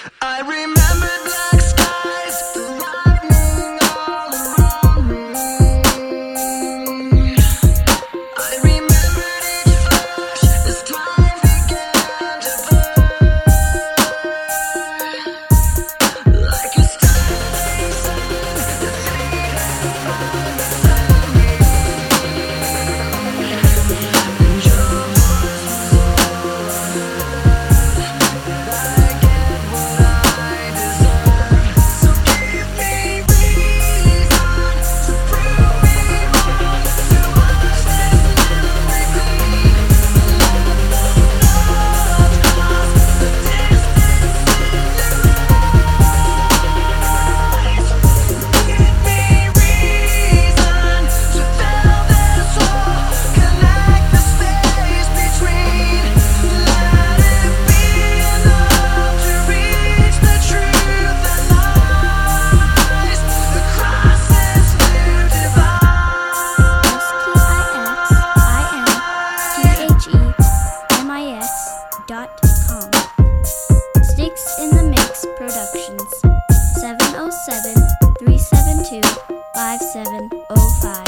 I remember black skies, the lightning all around me. I remembered each flash as time began to burn. Like a stabbing sun that faded from beside me. And your voice was all I heard. Did I get what I deserve? So give me reason to prove me wrong, to watch this memory bleed. Let the love cross the distance in your eyes. Give me reason to fill this hole, connect the space between. Let it be enough to reach the truth that lies across this new divide. SKIXIMIXTHEMIX.com. Sticks in the Mix Productions. 707-372-5705.